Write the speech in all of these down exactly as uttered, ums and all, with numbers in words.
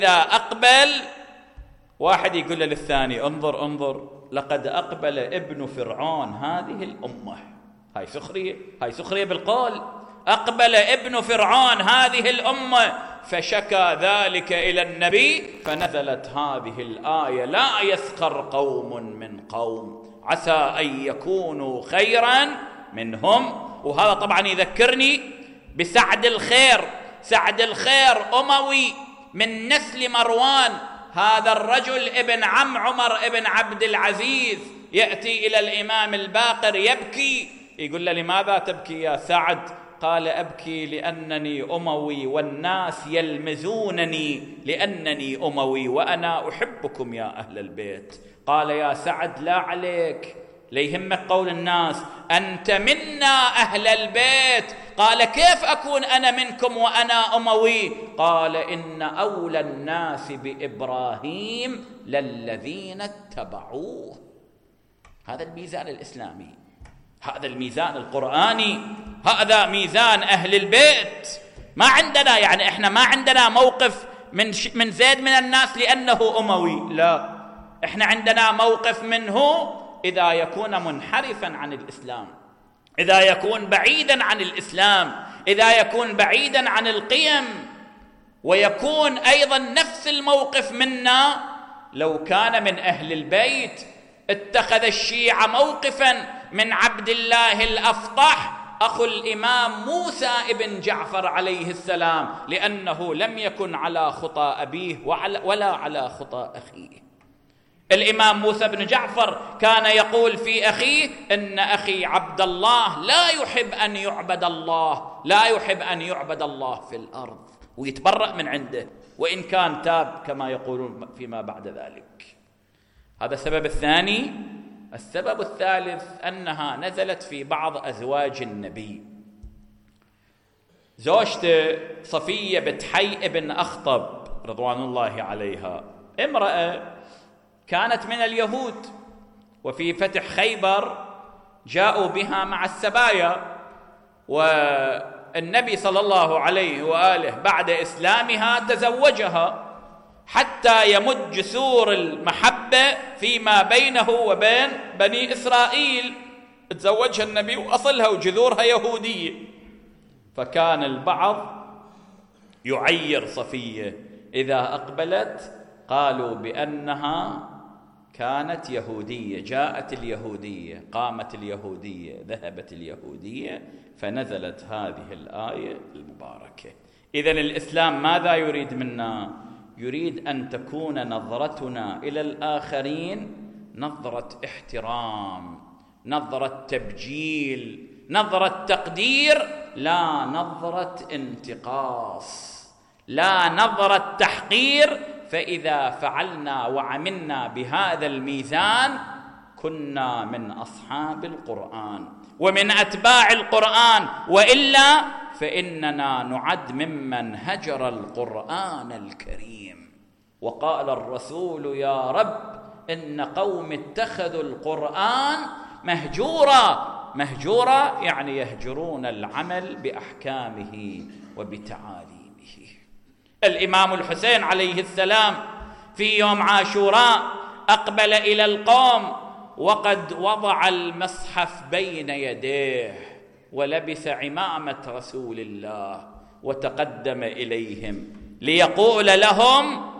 إذا أقبل واحد يقول للثاني انظر انظر لقد أقبل ابن فرعون هذه الأمة. هاي سخرية، هاي سخرية بالقول. أقبل ابن فرعون هذه الأمة فشكى ذلك إلى النبي فنزلت هذه الآية: لا يسخر قوم من قوم عسى أن يكونوا خيرا منهم. وهذا طبعا يذكرني بسعد الخير. سعد الخير أموي من نسل مروان. هذا الرجل ابن عم عمر ابن عبد العزيز يأتي إلى الإمام الباقر يبكي، يقول له: لماذا تبكي يا سعد؟ قال: أبكي لأنني أموي والناس يلمزونني لأنني أموي وأنا أحبكم يا أهل البيت. قال: يا سعد لا عليك، ليهمك قول الناس، أنت منا أهل البيت. قال: كيف أكون أنا منكم وأنا أموي؟ قال: إن أولى الناس بإبراهيم للذين اتبعوه. هذا الميزان الإسلامي، هذا الميزان القرآني، هذا ميزان أهل البيت. ما عندنا يعني إحنا ما عندنا موقف من من زيد من الناس لأنه أموي، لا، إحنا عندنا موقف منه إذا يكون منحرفا عن الإسلام، إذا يكون بعيدا عن الإسلام، إذا يكون بعيدا عن القيم. ويكون أيضا نفس الموقف منا لو كان من أهل البيت. اتخذ الشيعة موقفا من عبد الله الأفطح أخو الإمام موسى ابن جعفر عليه السلام، لأنه لم يكن على خطى أبيه ولا على خطى أخيه. الإمام موسى بن جعفر كان يقول في أخيه: إن أخي عبد الله لا يحب أن يعبد الله، لا يحب أن يعبد الله في الأرض، ويتبرأ من عنده وإن كان تاب كما يقولون فيما بعد ذلك. هذا السبب الثاني. السبب الثالث أنها نزلت في بعض أزواج النبي. زوجته صفية بنت حي ابن أخطب رضوان الله عليها امرأة كانت من اليهود، وفي فتح خيبر جاءوا بها مع السبايا، والنبي صلى الله عليه وآله بعد إسلامها تزوجها حتى يمد جسور المحبة فيما بينه وبين بني إسرائيل. تزوجها النبي وأصلها وجذورها يهودية، فكان البعض يعير صفية إذا أقبلت، قالوا بأنها كانت يهودية، جاءت اليهودية، قامت اليهودية، ذهبت اليهودية، فنزلت هذه الآية المباركة. إذن الإسلام ماذا يريد منا؟ يريد أن تكون نظرتنا إلى الآخرين نظرة احترام، نظرة تبجيل، نظرة تقدير، لا نظرة انتقاص، لا نظرة تحقير. فإذا فعلنا وعملنا بهذا الميزان كنا من أصحاب القرآن ومن أتباع القرآن، وإلا فإننا نعد ممن هجر القرآن الكريم. وقال الرسول: يا رب إن قوم اتخذوا القرآن مهجورا. مهجورا يعني يهجرون العمل بأحكامه وبتعاليمه. الإمام الحسين عليه السلام في يوم عاشوراء أقبل إلى القوم وقد وضع المصحف بين يديه ولبس عمامة رسول الله، وتقدم إليهم ليقول لهم: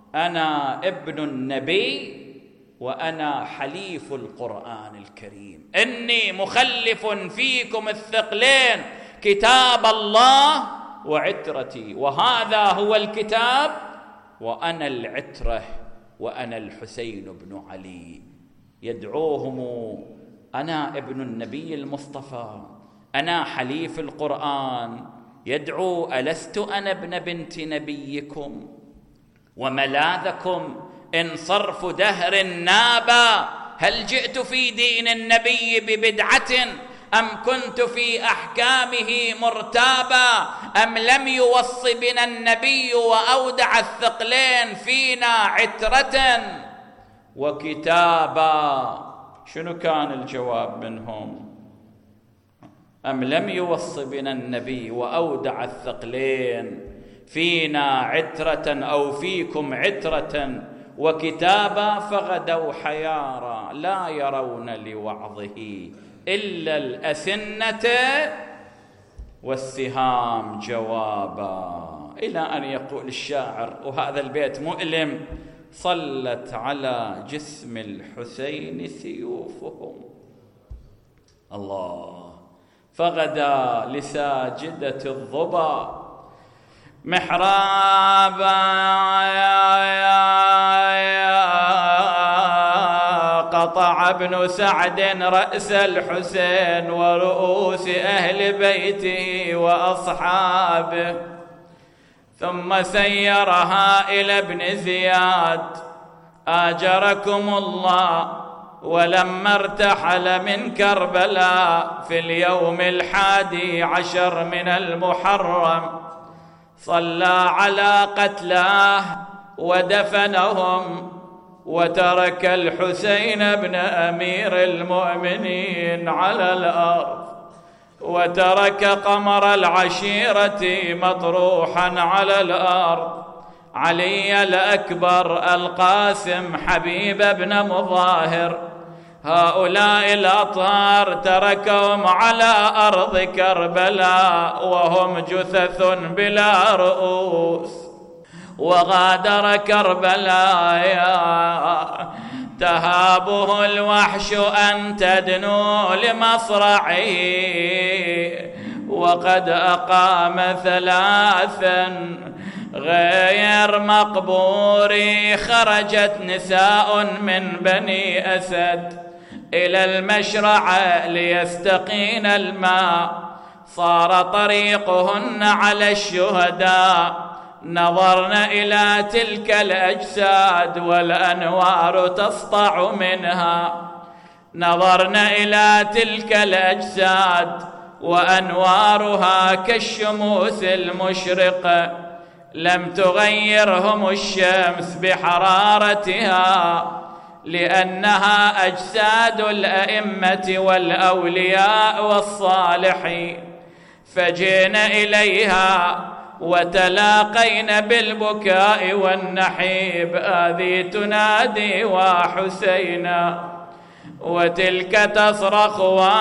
أنا ابن النبي وأنا حليف القرآن الكريم، إني مخلف فيكم الثقلين كتاب الله وعترتي، وهذا هو الكتاب وأنا العترة وأنا الحسين بن علي. يدعوهم: أنا ابن النبي المصطفى، أنا حليف القرآن. يدعو: ألست أنا ابن بنت نبيكم وملاذكم إن صرف دهر نابا؟ هل جئت في دين النبي ببدعة أم كنت في أحكامه مرتابا؟ أم لم يوص بنا النبي وأودع الثقلين فينا عترة وكتابا؟ شنو كان الجواب منهم؟ أم لم يوص بنا النبي وأودع الثقلين فينا عترة أو فيكم عترة وكتابا فغدوا حيارى لا يرون لوعظه إلا الأسنة والسهام جوابا، إلى أن يقول الشاعر، وهذا البيت مؤلم: صلت على جسم الحسين سيوفهم. الله. فغدا لساجدة الظبا محرابا قطع ابن سعد رأس الحسين ورؤوس أهل بيته وأصحابه، ثم سيرها إلى ابن زياد آجركم الله، ولما ارتحل من كربلاء في اليوم الحادي عشر من المحرم صلى على قتلاه ودفنهم، وترك الحسين بن أمير المؤمنين على الأرض، وترك قمر العشيرة مطروحا على الأرض، علي الأكبر، القاسم، حبيب بن مظاهر. هؤلاء الأطهار تركهم على أرض كربلاء وهم جثث بلا رؤوس، وغادر كربلاء تهابه الوحش أن تدنو لمصرعه، وقد أقام ثلاثا غير مقبور. خرجت نساء من بني أسد إلى المشرعة ليستقين الماء، صار طريقهن على الشهداء، نظرن إلى تلك الأجساد والأنوار تسطع منها، نظرن إلى تلك الأجساد وأنوارها كالشموس المشرقة، لم تغيرهم الشمس بحرارتها، لأنها أجساد الأئمة والأولياء والصالحين. فجئنا إليها وتلاقين بالبكاء والنحيب، هذه تنادي وحسينا، وتلك تصرخ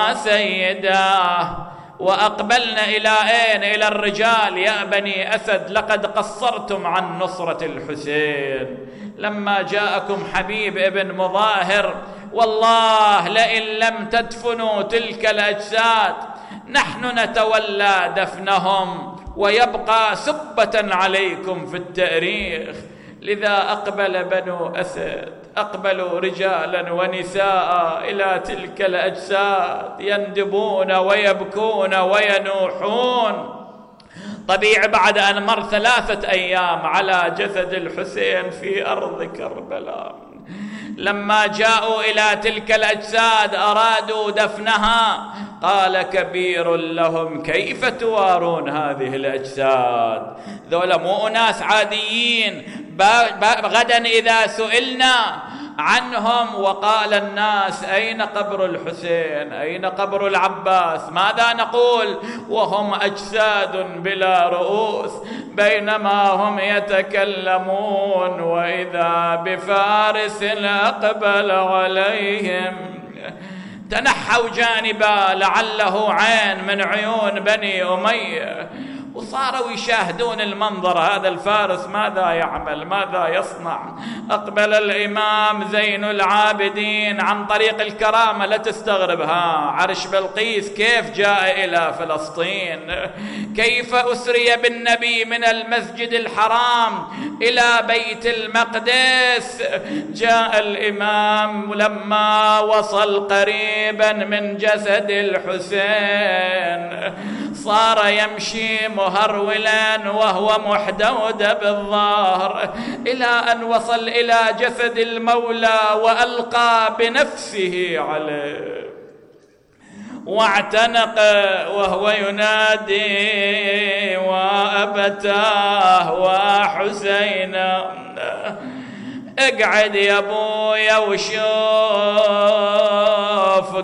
وسيداه. وأقبلنا إلى أين؟ إلى الرجال. يا بني أسد لقد قصرتم عن نصرة الحسين لما جاءكم حبيب ابن مظاهر، والله لئن لم تدفنوا تلك الأجساد نحن نتولى دفنهم ويبقى سبة عليكم في التاريخ. لذا أقبل بنو أسد، أقبلوا رجالا ونساء إلى تلك الأجساد يندبون ويبكون وينوحون. طبيعي بعد أن مر ثلاثة أيام على جسد الحسين في أرض كربلاء، لما جاءوا إلى تلك الأجساد أرادوا دفنها، قال كبير لهم: كيف توارون هذه الأجساد؟ ذولا مو أناس عاديين، غدا إذا سئلنا عنهم وقال الناس أين قبر الحسين، أين قبر العباس، ماذا نقول وهم أجساد بلا رؤوس؟ بينما هم يتكلمون وإذا بفارس أقبل عليهم تنحوا جانبا لعله عين من عيون بني أمية، وصاروا يشاهدون المنظر. هذا الفارس ماذا يعمل، ماذا يصنع؟ أقبل الإمام زين العابدين عن طريق الكرامة. لا تستغرب، ها عرش بلقيس كيف جاء إلى فلسطين، كيف أسري بالنبي من المسجد الحرام إلى بيت المقدس. جاء الإمام لما وصل قريبا من جسد الحسين صار يمشي مهرولا وهو محدود بالظهر، إلى أن وصل إلى جسد المولى وألقى بنفسه عليه واعتنق وهو ينادي: وأبتاه وحسينا، اقعد يا ابويا وشوف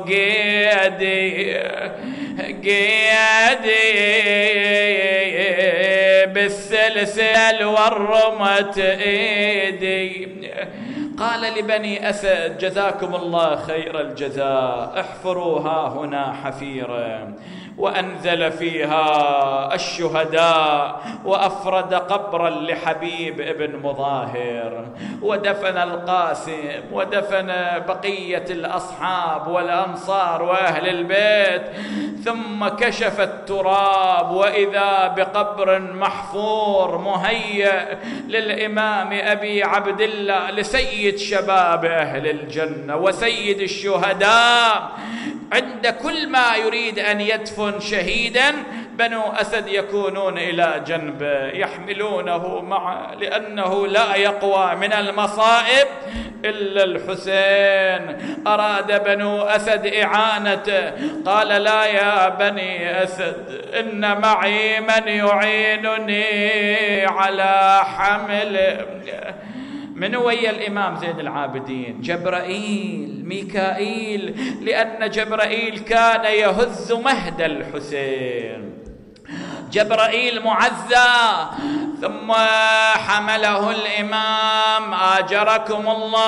قيدي قيدي بالسلسل ورمت ايدي. قال لبني أسد جزاكم الله خير الجزاء، احفروا ها هنا حفيرة، وأنزل فيها الشهداء، وأفرد قبرا لحبيب ابن مظاهر، ودفن القاسم، ودفن بقية الأصحاب والأنصار وأهل البيت، ثم كشف التراب وإذا بقبر محفور مهيأ للإمام أبي عبد الله، لسيد شباب أهل الجنة وسيد الشهداء. عند كل ما يريد أن يدفن شهيدا بنو أسد يكونون إلى جنبه يحملونه معه، لأنه لا يقوى من المصائب إلا الحسين. أراد بنو أسد إعانته، قال لا يا بني أسد، إن معي من يعينني على حمله. من ويا الإمام زين العابدين؟ جبرائيل، ميكائيل، لأن جبرائيل كان يهز مهد الحسين. جبرائيل معزى، ثم حمله الإمام آجركم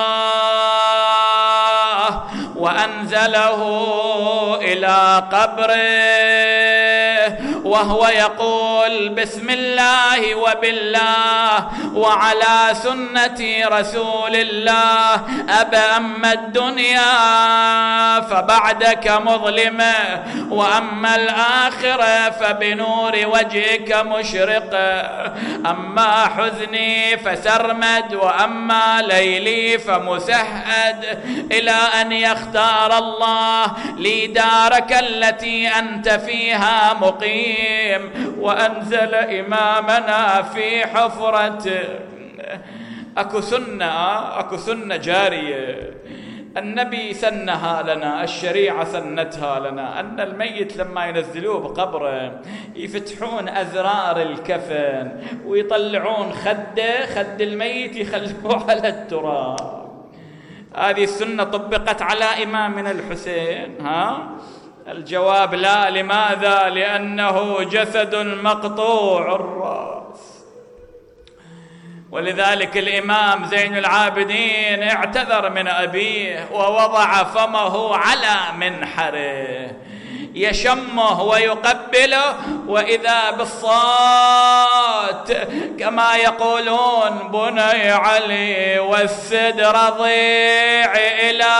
الله وأنزله إلى قبره، وهو يقول بسم الله وبالله وعلى سنة رسول الله أبا أما الدنيا فبعدك مظلمة، وأما الآخرة فبنور وجهك مشرقة، أما حزني فسرمد، وأما ليلي فمسهد، إلى أن يختار الله لي دارك التي أنت فيها مقيم. وأنزل إمامنا في حفرته. أكو سنة أكو سنة جارية النبي سنها لنا، الشريعة سنتها لنا، أن الميت لما ينزلوه بقبره يفتحون أزرار الكفن ويطلعون خده، خد الميت يخلوه على التراب. هذه السنة طبقت على إمامنا الحسين. ها الجواب لا. لماذا؟ لأنه جسد مقطوع الرأس. ولذلك الإمام زين العابدين اعتذر من أبيه ووضع فمه على منحره يشمه ويقبله، وإذا بالصوت كما يقولون بني علي والسد رضيع إلى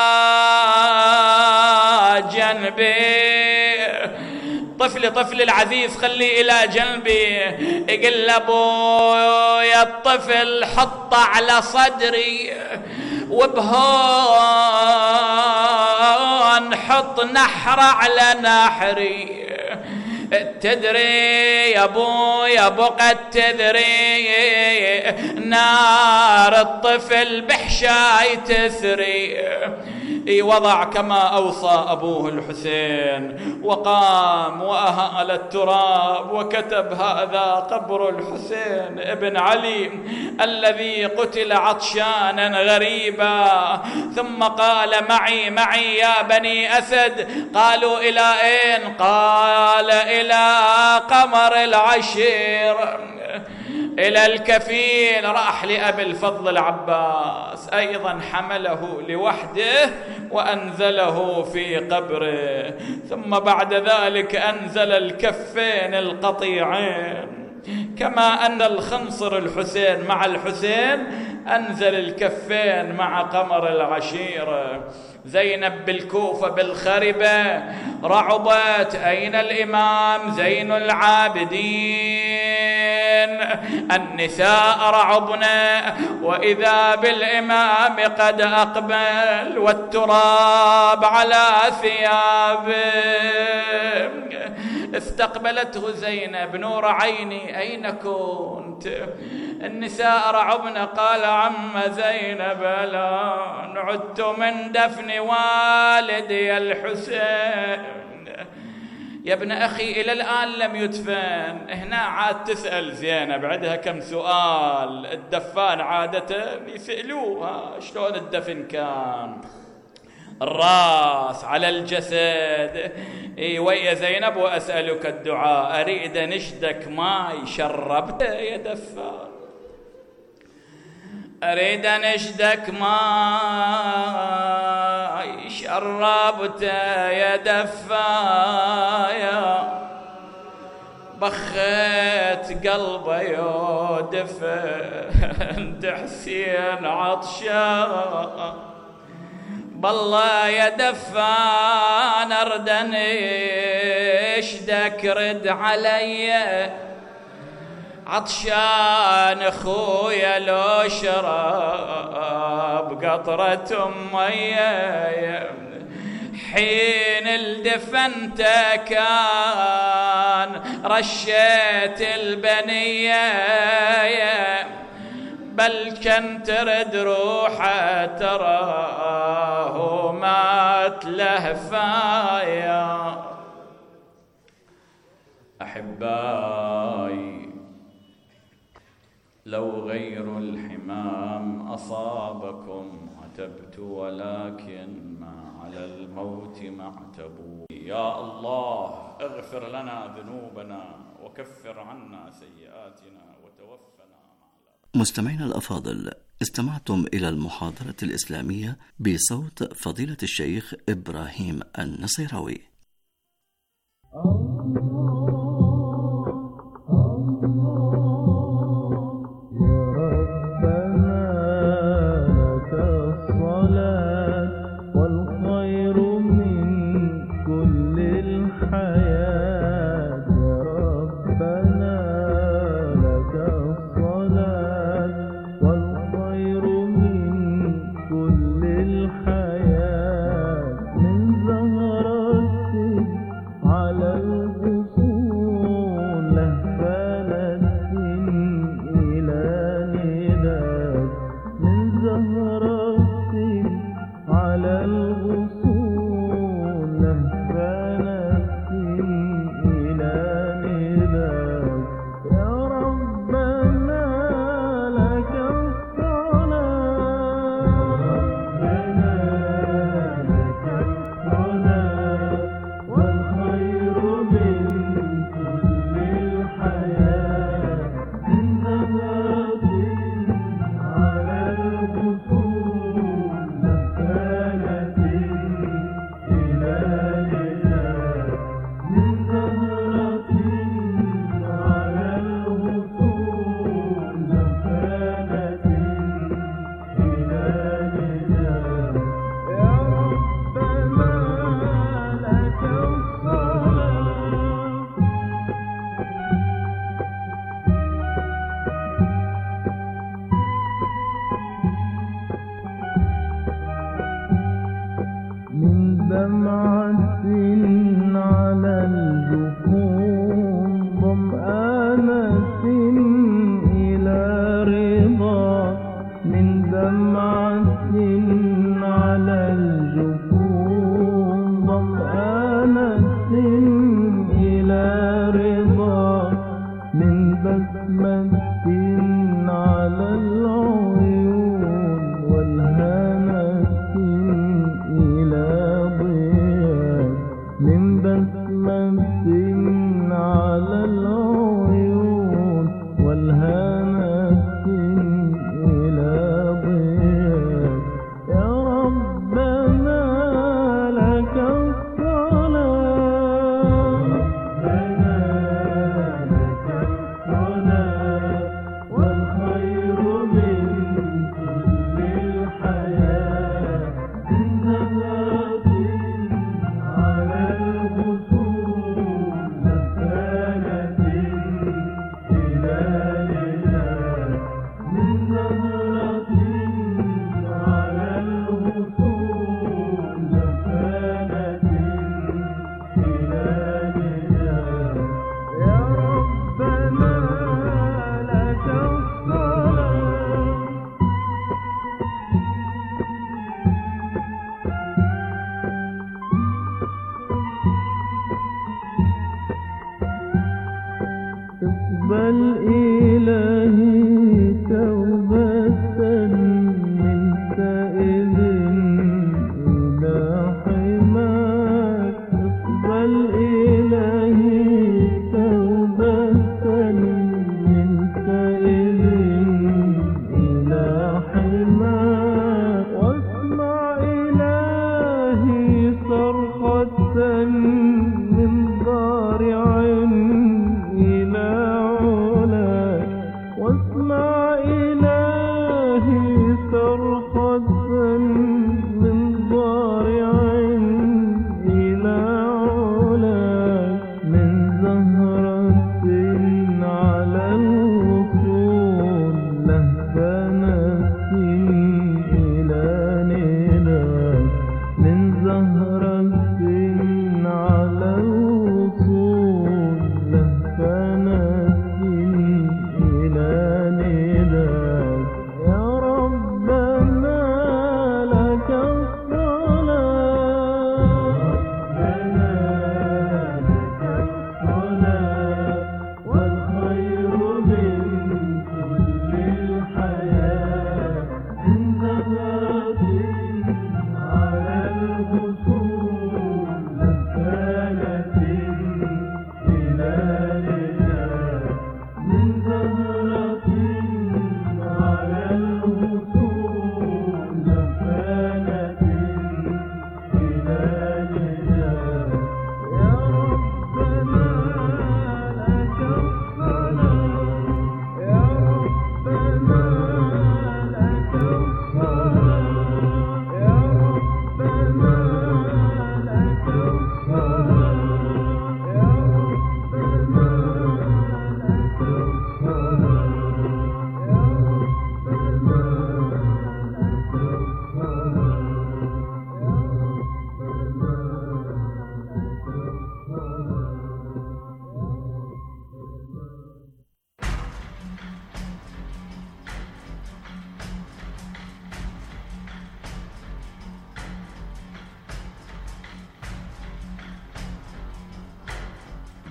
جنبي، طفل طفل العزيز خلي إلى جنبي، يقول أبويا الطفل حط على صدري، وبهون حط نحر على نحري، تدري يا ابويا بقت تدري نار الطفل بحشاي تسري. وضع كما أوصى أبوه الحسين، وقام وأهال التراب وكتب هذا قبر الحسين ابن علي الذي قتل عطشانا غريبا. ثم قال معي معي يا بني أسد. قالوا إلى أين؟ قال إلى قمر العشير، إلى الكفيل. راح لأبي الفضل العباس أيضا حمله لوحده وأنزله في قبره، ثم بعد ذلك أنزل الكفين القطيعين، كما أن الخنصر الحسين مع الحسين أنزل الكفين مع قمر العشيرة. زينب بالكوفة بالخربة رعبت، أين الإمام زين العابدين؟ النساء رعبنا، وإذا بالإمام قد أقبل والتراب على ثيابه. استقبلته زينب نور عيني أين كنت؟ النساء رعبنا. قال عم زينب الآن عدت من دفن والدي الحسين. يا ابن أخي إلى الآن لم يدفن. هنا عاد تسأل زينب عندها كم سؤال. الدفان عادة يسألوها شلون الدفن كان. الراس على الجسد. إي ويا زينب وأسألك الدعاء، أريد نشدك ماي شربت يا دفار، أريد نشدك ماي شربت يا دفايا، بخيت قلبي يدفن حسين عطشان، بالله يا دفان أردن اشدك رد علي، عطشان اخويا لو شرب قطرة مية، حين الدفنت كان رشيت البنية، بل كنت ترد روحه تراه مات لهفايا. أحباي لو غير الحمام أصابكم عتبت، ولكن ما على الموت معتبوا. يا الله اغفر لنا ذنوبنا وكفر عنا سيئاتنا وتوفنا مع الأبرار. مستمعينا الأفاضل، استمعتم إلى المحاضرة الإسلامية بصوت فضيلة الشيخ إبراهيم النصيراوي. من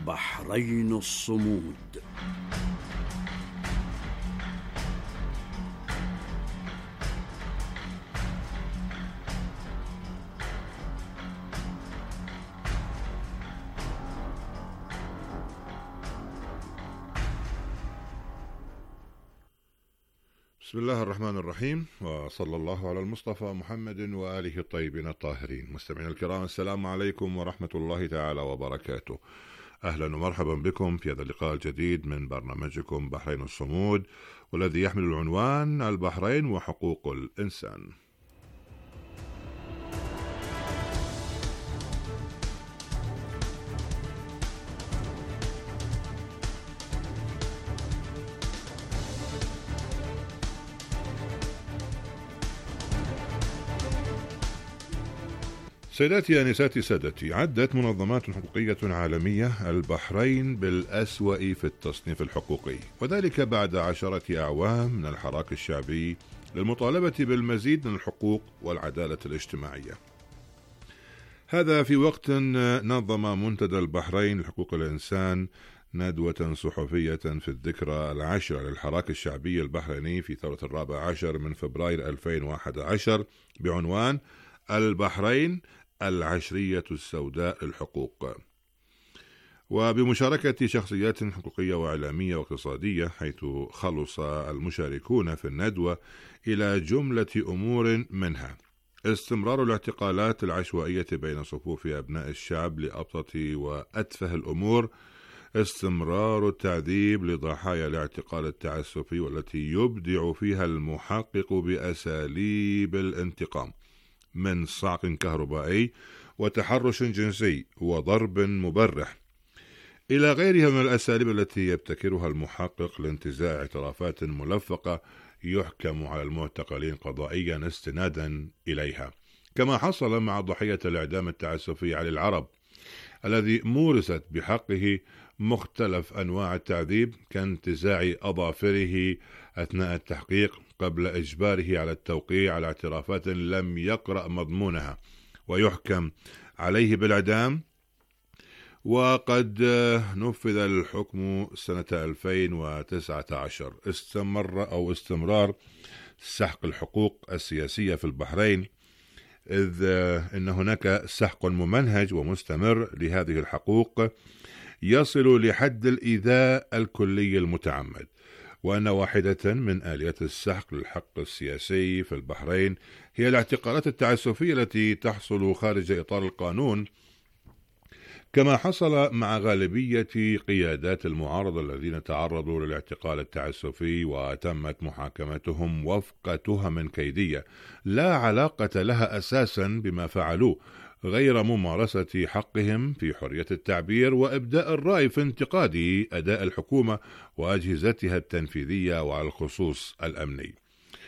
بحرين الصمود. بسم الله الرحمن الرحيم، وصلى الله على المصطفى محمد وآله الطيبين الطاهرين. مستمعينا الكرام، السلام عليكم ورحمة الله تعالى وبركاته. أهلا ومرحبا بكم في هذا اللقاء الجديد من برنامجكم بحرين الصمود، والذي يحمل العنوان البحرين وحقوق الإنسان. سيداتي آنساتي سادتي، عدت منظمات حقوقية عالمية البحرين بالأسوأ في التصنيف الحقوقي، وذلك بعد عشرة أعوام من الحراك الشعبي للمطالبة بالمزيد من الحقوق والعدالة الاجتماعية. هذا في وقت نظم منتدى البحرين لحقوق الإنسان ندوة صحفية في الذكرى العاشرة للحراك الشعبي البحريني في ثورة الرابع عشر من فبراير ألفين وأحد عشر بعنوان البحرين العشرية السوداء للحقوق، وبمشاركة شخصيات حقوقية وإعلامية واقتصادية، حيث خلص المشاركون في الندوة إلى جملة أمور منها: استمرار الاعتقالات العشوائية بين صفوف أبناء الشعب لأبسط وأتفه الأمور، استمرار التعذيب لضحايا الاعتقال التعسفي والتي يبدع فيها المحقق بأساليب الانتقام من صعق كهربائي وتحرش جنسي وضرب مبرح إلى غيرها من الأساليب التي يبتكرها المحقق لانتزاع اعترافات ملفقة يحكم على المعتقلين قضائيا استنادا إليها، كما حصل مع ضحية الإعدام التعسفي علي العرب الذي مورست بحقه مختلف أنواع التعذيب كانتزاع أظافره أثناء التحقيق قبل إجباره على التوقيع على اعترافات لم يقرأ مضمونها ويحكم عليه بالإعدام. وقد نفذ الحكم سنة ألفين وتسعة عشر. استمر أو استمرار سحق الحقوق السياسية في البحرين، إذ إن هناك سحق ممنهج ومستمر لهذه الحقوق يصل لحد الإيذاء الكلي المتعمد، وأن واحدة من آليات السحق للحق السياسي في البحرين هي الاعتقالات التعسفية التي تحصل خارج إطار القانون، كما حصل مع غالبية قيادات المعارضة الذين تعرضوا للاعتقال التعسفي وتمت محاكمتهم وفق تهم كيدية لا علاقة لها أساسا بما فعلوه، غير ممارسة حقهم في حرية التعبير وإبداء الرأي في انتقاد أداء الحكومة وأجهزتها التنفيذية وعلى الخصوص الأمني.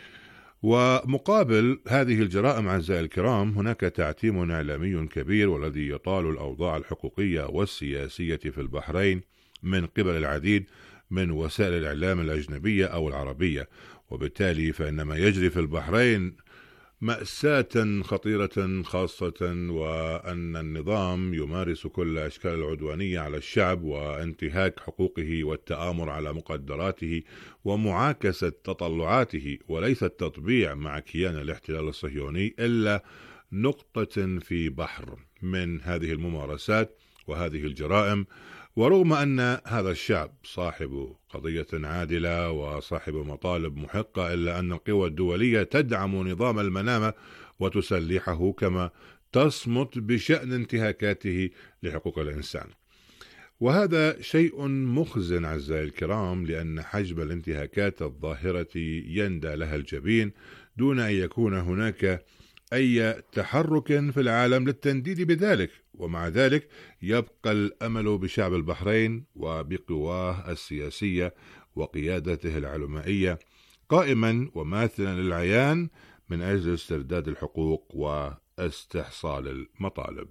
ومقابل هذه الجرائم أعزائي الكرام، هناك تعتيم إعلامي كبير والذي يطال الأوضاع الحقوقية والسياسية في البحرين من قبل العديد من وسائل الإعلام الأجنبية أو العربية، وبالتالي فإن ما يجري في البحرين مأساة خطيرة، خاصة وأن النظام يمارس كل أشكال العدوانية على الشعب وانتهاك حقوقه والتآمر على مقدراته ومعاكسة تطلعاته، وليس التطبيع مع كيان الاحتلال الصهيوني إلا نقطة في بحر من هذه الممارسات وهذه الجرائم. ورغم أن هذا الشعب صاحب قضية عادلة وصاحب مطالب محقة، إلا أن القوى الدولية تدعم نظام المنامة وتسلحه، كما تصمت بشأن انتهاكاته لحقوق الإنسان. وهذا شيء مخزن أعزائي الكرام، لأن حجم الانتهاكات الظاهرة يندى لها الجبين دون أن يكون هناك أي تحرك في العالم للتنديد بذلك. ومع ذلك يبقى الأمل بشعب البحرين وبقواه السياسية وقيادته العلمائية قائما وماثلا للعيان من أجل استرداد الحقوق واستحصال المطالب.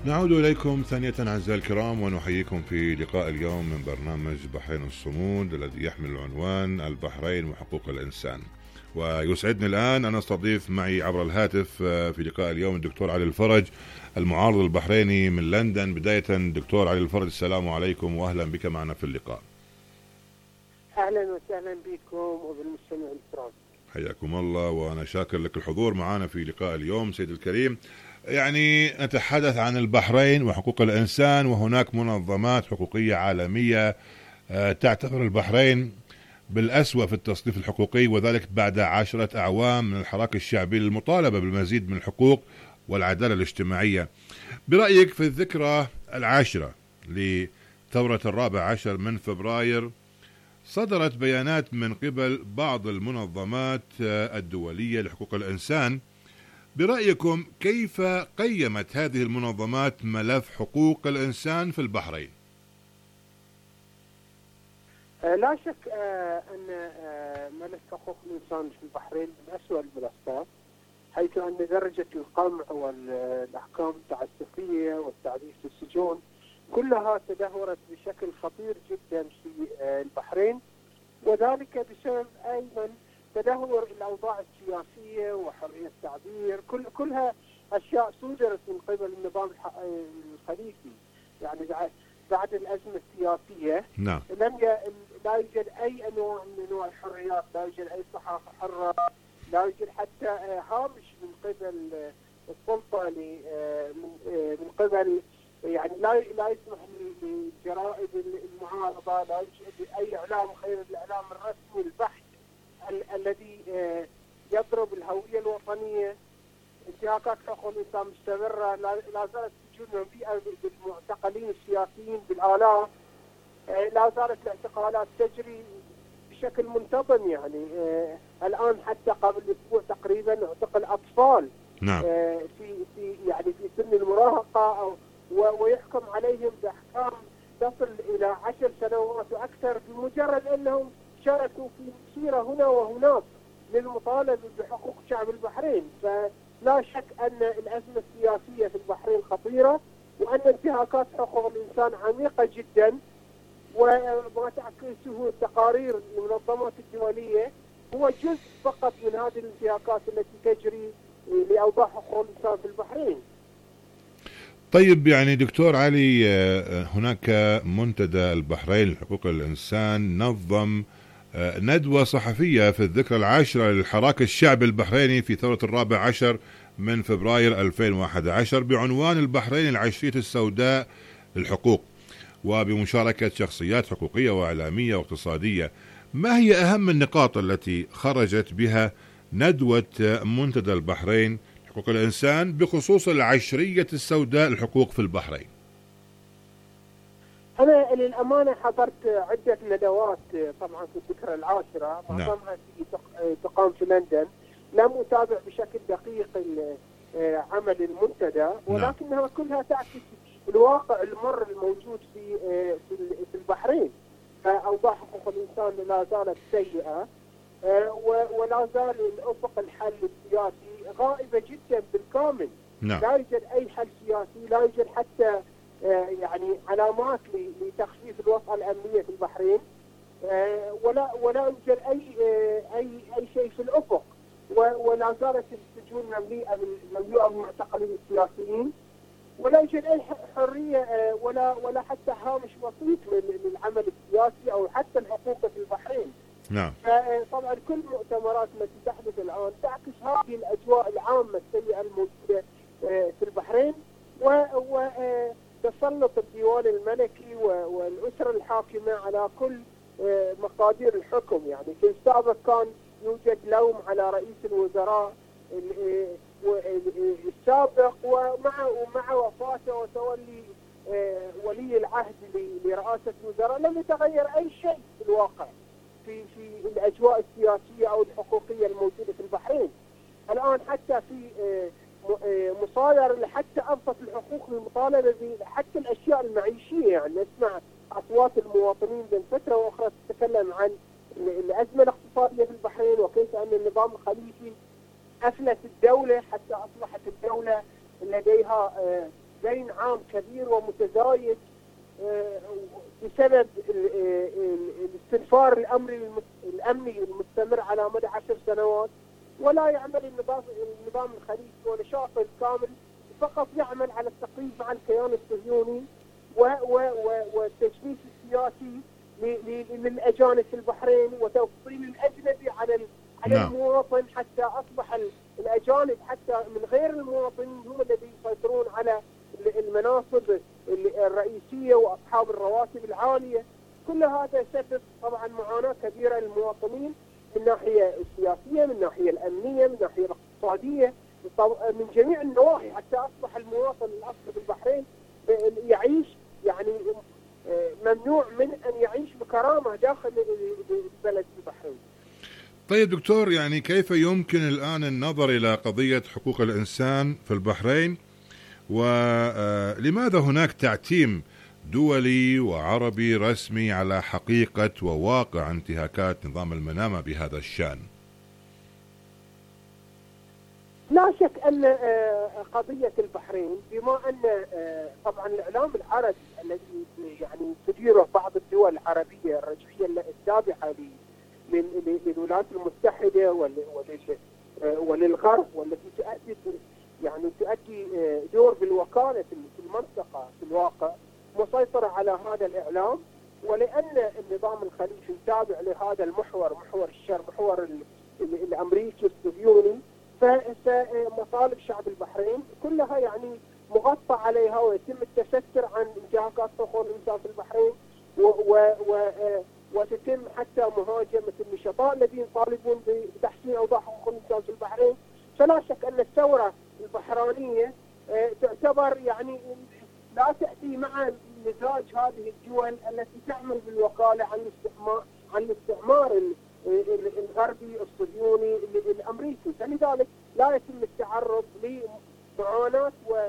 نعود إليكم ثانية أعزائي الكرام ونحييكم في لقاء اليوم من برنامج بحرين الصمود الذي يحمل العنوان البحرين وحقوق الإنسان. ويسعدني الآن أن أستضيف معي عبر الهاتف في لقاء اليوم الدكتور علي الفرج المعارض البحريني من لندن. بداية دكتور علي الفرج، السلام عليكم وأهلا بك معنا في اللقاء. أهلا وسهلا بكم وبالمستمعين الكرام. حياكم الله وأنا شاكر لك الحضور معنا في لقاء اليوم سيد الكريم. يعني نتحدث عن البحرين وحقوق الإنسان، وهناك منظمات حقوقية عالمية تعتبر البحرين بالأسوأ في التصنيف الحقوقي، وذلك بعد عشرة أعوام من الحراك الشعبي للمطالبة بالمزيد من الحقوق والعدالة الاجتماعية. برأيك في الذكرى العاشرة لثورة الرابع عشر من فبراير صدرت بيانات من قبل بعض المنظمات الدولية لحقوق الإنسان. برأيكم كيف قيمت هذه المنظمات ملف حقوق الإنسان في البحرين؟ لا شك أن ملف حقوق الإنسان في البحرين من أسوأ الملفات، حيث أن درجة القمع والأحكام التعسفية والتعذيب في السجون كلها تدهورت بشكل خطير جدا في البحرين، وذلك بسبب أيضا تدهور الأوضاع السياسية وحرية التعبير. كل كلها أشياء صدرت من قبل النظام الخليفي. يعني بعد الأزمة السياسية نعم. لم ي... لا يوجد أي أنواع من أنواع الحريات، لا يوجد أي صحافة حرة، لا يوجد حتى هامش من قبل السلطة من قبل، يعني لا لا يسمح لجرائد المعارضة، لا يوجد أي إعلام غير الإعلام الرسمي البحث ال الذي يضرب الهوية الوطنية. انتهاكات حقوق الإنسان مستمرة، لا زالت السجون مملوءة بالمعتقلين السياسيين بالآلاف، لا زالت الاعتقالات تجري بشكل منتظم. يعني الآن حتى قبل أسبوع تقريبا اعتقل أطفال نعم. في في يعني في سن المراهقة أو ويحكم عليهم بأحكام تصل إلى عشر سنوات وأكثر بمجرد أنهم شاركوا في مسيرة هنا وهناك للمطالبة بحقوق شعب البحرين. فلا شك أن الأزمة السياسية في البحرين خطيرة، وأن انتهاكات حقوق الإنسان عميقة جدا، وما تعكسه تقارير المنظمات الدولية هو جزء فقط من هذه الانتهاكات التي تجري لأوضاع حقوق الإنسان في البحرين. طيب يعني دكتور علي، هناك منتدى البحرين لحقوق الإنسان نظم ندوة صحفية في الذكرى العاشرة للحراك الشعبي البحريني في ثورة الرابع عشر من فبراير ألفين وأحد عشر بعنوان البحرين العشرية السوداء للحقوق، وبمشاركة شخصيات حقوقية وإعلامية واقتصادية. ما هي أهم النقاط التي خرجت بها ندوة منتدى البحرين حقوق الإنسان بخصوص العشرية السوداء للحقوق في البحرين؟ أنا للأمانة حضرت عدة ندوات طبعا في الذكرى العاشرة، معظمها تقام في لندن. لم أتابع بشكل دقيق عمل المنتدى، ولكنها كلها تعكس الواقع المر الموجود في في البحرين. أوضاع حقوق الإنسان لا زالت سيئة، ولا زال الأفق الحل السياسي غائبة جدا بالكامل. نعم. لا يوجد أي حل سياسي، لا يوجد حتى يعني علامات لتخفيف الوضع الأمنية في البحرين، ولا ولا يوجد أي أي أي شيء في الأفق، ولا زالت السجون مملوءة مملوءة بالمعتقلين السياسيين، ولا يوجد أي حرية ولا ولا حتى هامش بسيط للعمل السياسي أو حتى الحقوق في البحرين. نعم. طبعا كل المؤتمرات التي تحدث الآن تعكس هذه الأجواء العامة السيئة الموجودة في البحرين، وتسلط الديوان الملكي والأسرة الحاكمة على كل مقادير الحكم. يعني في السابق كان يوجد لوم على رئيس الوزراء السابق، ومع ومع وفاته وتولي ولي العهد لرئاسة الوزراء لم يتغير أي شيء في الواقع في في الأجواء السياسية أو الحقوقية الموجودة في البحرين. الآن حتى في مصادر حتى أبسط الحقوق للمطالبة حتى الأشياء المعيشية. يعني نسمع أصوات المواطنين بين فترة وأخرى تتكلم عن الأزمة الاقتصادية في البحرين، وكيف أن النظام الخليفي أفلت الدولة حتى أصبحت الدولة لديها دين عام كبير ومتزايد بسبب الاستنفار الامني الامني المستمر على مدى عشر سنوات، ولا يعمل النظام النظام الخليفي ونشاطه الكامل، فقط يعمل على التقريب مع الكيان الصهيوني والتجنيس السياسي للاجانب في البحرين وتفصيل الاجنبي على على نعم. المواطن، حتى اصبح الاجانب حتى من غير المواطنين هم الذين يسيطرون على المناصب الرئيسيه واصحاب الرواتب العاليه. كل هذا يسبب طبعا معاناه كبيره للمواطنين من الناحيه السياسيه، من الناحيه الامنيه، من الناحيه الاقتصاديه، من جميع النواحي، حتى اصبح المواطن الاصلي في البحرين يعيش يعني ممنوع من ان يعيش بكرامه داخل البلد البحرين. طيب دكتور، يعني كيف يمكن الآن النظر إلى قضية حقوق الإنسان في البحرين، ولماذا هناك تعتيم دولي وعربي رسمي على حقيقة وواقع انتهاكات نظام المنامة بهذا الشأن؟ لا شك أن قضية البحرين، بما أن طبعا الإعلام العربي الذي يعني تديره بعض الدول العربية الرجعية التابعة للولايات المتحدة وللغرب، والتي تؤدي يعني تؤدي دور بالوكالة في المنطقة في الواقع، مسيطرة على هذا الإعلام، ولأن النظام الخليفي تابع لهذا المحور، محور الشر، محور الأمريكي الصهيوني، فمطالب شعب البحرين كلها يعني مغطى عليها، ويتم التستر عن انتهاكات حقوق الإنسان في البحرين، و, و, و وتتم حتى مهاجمة النشطاء الذين يطالبون بتحسين أوضاع حقوق الإنسان في البحرين. فلا شك أن الثورة البحرينية تعتبر يعني لا تأتي مع مزاج هذه الدول التي تعمل بالوكالة عن الاستعمار عن الاستعمار الغربي الصهيوني الأمريكي، فلذلك لا يتم التعرض لمعاناة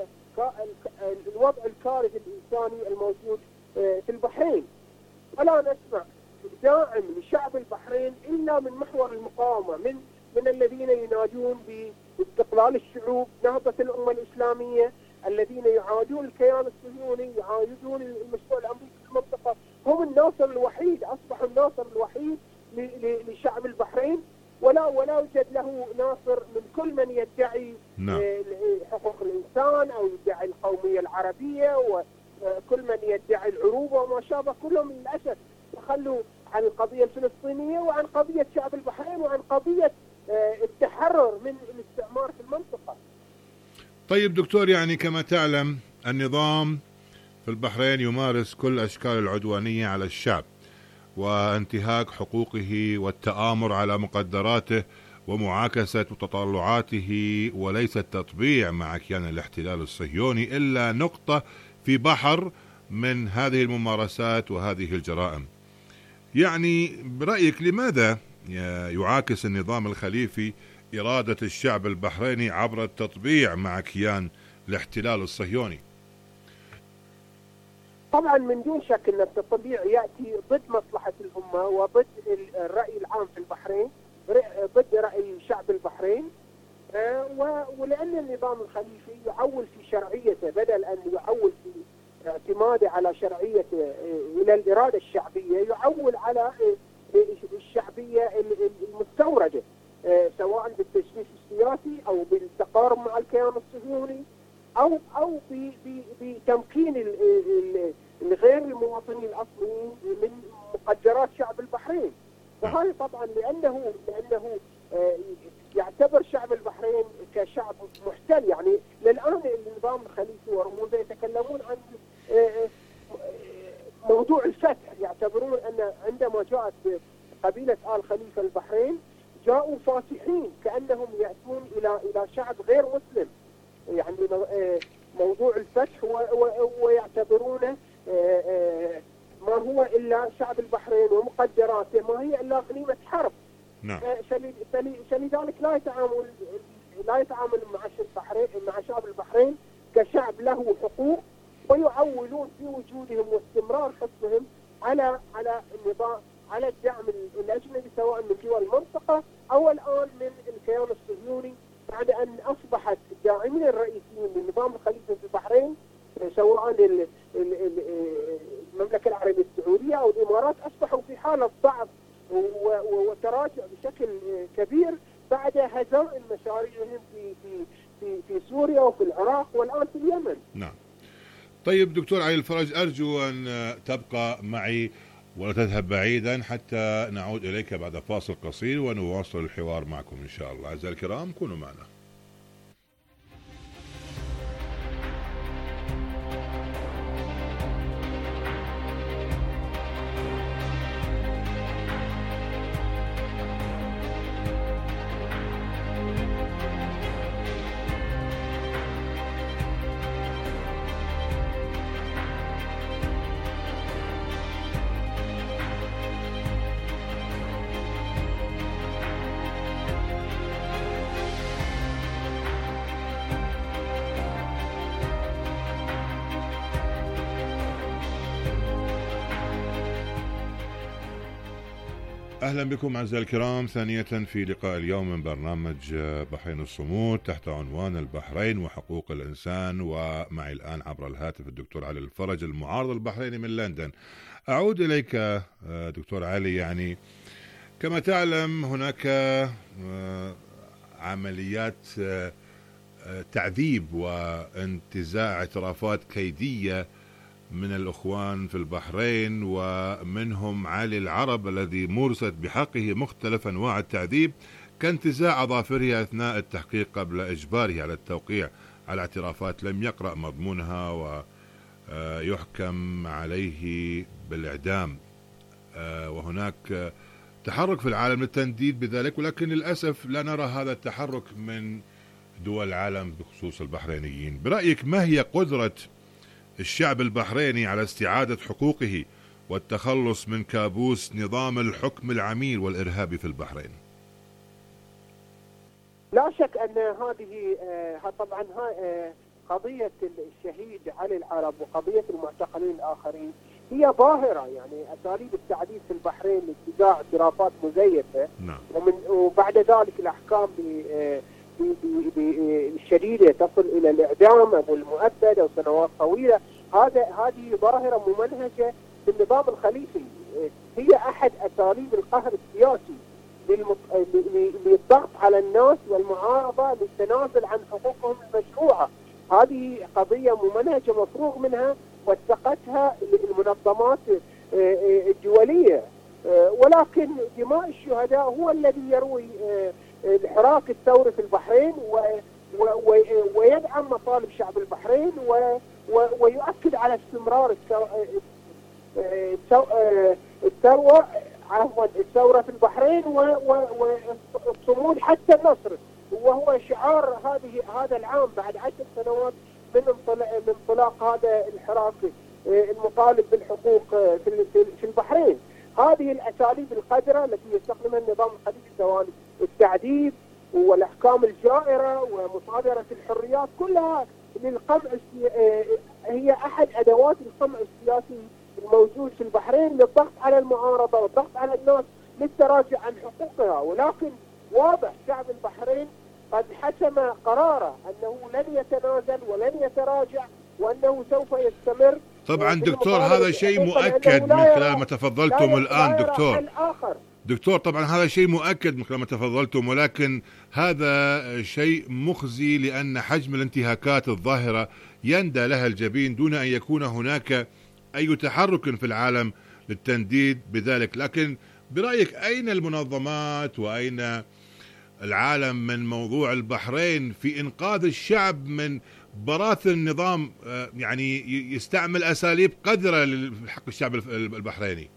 والوضع الكارثي الإنساني الموجود في البحرين. ولا نسمع داعم لشعب البحرين إلا من محور المقاومة، من من الذين ينادون باستقلال الشعوب، نهضة الأمة الإسلامية، الذين يعادون الكيان الصهيوني، يعادون المشروع الأمريكي في المنطقة. هم الناصر الوحيد، أصبحوا الناصر الوحيد لشعب البحرين، ولا ولا يوجد له ناصر من كل من يدعي نعم. حقوق الإنسان أو يدعي القومية العربية، وكل من يدعي العروبة وما شابه، كلهم للأسف تخلوا عن القضية الفلسطينية وعن قضية شعب البحرين وعن قضية التحرر من الاستعمار في المنطقة. طيب دكتور، يعني كما تعلم النظام في البحرين يمارس كل أشكال العدوانية على الشعب وانتهاك حقوقه والتآمر على مقدراته ومعاكسة تطلعاته، وليس التطبيع مع كيان الاحتلال الصهيوني إلا نقطة في بحر من هذه الممارسات وهذه الجرائم. يعني برأيك لماذا يعاكس النظام الخليفي إرادة الشعب البحريني عبر التطبيع مع كيان الاحتلال الصهيوني؟ طبعا من دون شك أن التطبيع يأتي ضد مصلحة الأمة وضد الرأي العام في البحرين، ضد رأي شعب البحرين، ولأن النظام الخليفي يعول في شرعيته، بدل أن يعول في اعتماده على شرعيته إلى الإرادة الشعبية، يعول على الشعبية المستوردة، سواء بالتجنيس السياسي أو بالتقارب مع الكيان الصهيوني أو أو بتمكين الغير المواطنين الأصليين من مقدرات شعب البحرين. وهذا طبعا لأنه لأنه يعتبر شعب البحرين كشعب محتل. يعني للآن النظام الخليفي ورموزه يتكلمون عن موضوع الفتح، يعتبرون أن عندما جاءت قبيلة آل خليفة البحرين جاءوا فاتحين، كأنهم يأتون إلى إلى شعب غير مسلم. يعني موضوع الفتح ويعتبرونه ما هو إلا شعب البحرين ومقدراته ما هي إلا غنيمة حرب. نعم. فلذلك لا يتعامل لا يتعامل مع البحرين مع شعب البحرين كشعب له حقوق، ويعولون في وجودهم واستمرار حصهم على على النظام على الدعم الأجنبي، سواء من دول المنطقة أو الآن من الكيان الصهيوني، بعد أن أصبحت الداعمين الرئيسيين للنظام الخليفي في البحرين سواء المملكة العربية السعودية أو الإمارات أصبحوا في حالة ضعف وتراجع بشكل كبير بعد هزائم مشاريعهم في في في في سوريا وفي العراق والآن في اليمن. نعم. طيب دكتور علي الفرج، أرجو أن تبقى معي ولا تذهب بعيدا حتى نعود إليك بعد فاصل قصير ونواصل الحوار معكم إن شاء الله. أعزائي الكرام كونوا معنا. أهلا بكم أعزائي الكرام ثانية في لقاء اليوم من برنامج بحرين الصمود تحت عنوان البحرين وحقوق الإنسان، ومعي الآن عبر الهاتف الدكتور علي الفرج المعارض البحريني من لندن. أعود إليك دكتور علي، يعني كما تعلم هناك عمليات تعذيب وانتزاع اعترافات كيدية من الأخوان في البحرين، ومنهم علي العرب الذي مورست بحقه مختلف أنواع التعذيب كانتزاع أظافره أثناء التحقيق قبل إجباره على التوقيع على اعترافات لم يقرأ مضمونها ويحكم عليه بالإعدام. وهناك تحرك في العالم للتنديد بذلك، ولكن للأسف لا نرى هذا التحرك من دول العالم بخصوص البحرينيين. برأيك ما هي قدرة الشعب البحريني على استعادة حقوقه والتخلص من كابوس نظام الحكم العميل والإرهابي في البحرين؟ لا شك أن هذه آه طبعا آه قضية الشهيد علي العرب وقضية المعتقلين الآخرين هي ظاهرة، يعني أساليب التعذيب في البحرين لاتباع اعترافات مزيفة. نعم. ومن وبعد ذلك الأحكام ب الشديدة تصل إلى الإعدام أو المؤبد أو سنوات طويلة. هذا هذه ظاهرة ممنهجة في النظام الخليفي، هي أحد أساليب القهر السياسي للضغط على الناس والمعارضة للتنازل عن حقوقهم المشروعة. هذه قضية ممنهجة مفروغ منها واتقتها المنظمات الدولية، ولكن دماء الشهداء هو الذي يروي الحراك الثوري في البحرين و و ويدعم مطالب شعب البحرين و و ويؤكد على استمرار الثورة عفوا الثورة في البحرين والصمود حتى النصر، وهو شعار هذه هذا العام بعد عشر سنوات من من انطلاق هذا الحراك المطالب بالحقوق في في البحرين. هذه الاساليب القذرة التي يستخدمها النظام الخليفي سواء التعذيب والاحكام الجائرة ومصادرة الحريات كلها للقمع، هي احد ادوات القمع السياسي الموجود في البحرين للضغط على المعارضة والضغط على الناس للتراجع عن حقوقها. ولكن واضح شعب البحرين قد حسم قراره انه لن يتنازل ولن يتراجع وانه سوف يستمر. طبعا دكتور هذا شيء مؤكد من خلال ما تفضلتم الآن دكتور دكتور طبعا هذا شيء مؤكد من خلال ما تفضلتم، ولكن هذا شيء مخزي لأن حجم الانتهاكات الظاهرة يندى لها الجبين دون أن يكون هناك أي تحرك في العالم للتنديد بذلك. لكن برأيك أين المنظمات وأين العالم من موضوع البحرين في إنقاذ الشعب من براثن النظام يعني يستعمل أساليب قذرة لحق الشعب البحريني؟